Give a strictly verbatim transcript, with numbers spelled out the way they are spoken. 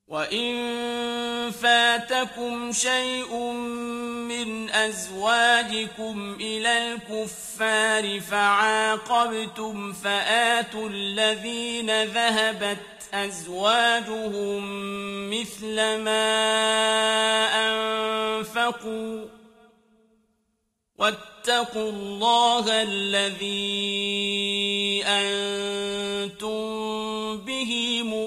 وَإِن فَاتَكُمْ شَيْءٌ مِّنْ أَزْوَاجِكُمْ إِلَى الْكُفَّارِ فَعَاقَبْتُمْ فَآتُوا الَّذِينَ ذَهَبَتْ أَزْوَاجُهُم مِّثْلَ مَا أَنفَقُوا ۚ وَاتَّقُوا اللَّهَ الَّذِي أَنتُم بِهِ مُؤْمِنُونَ.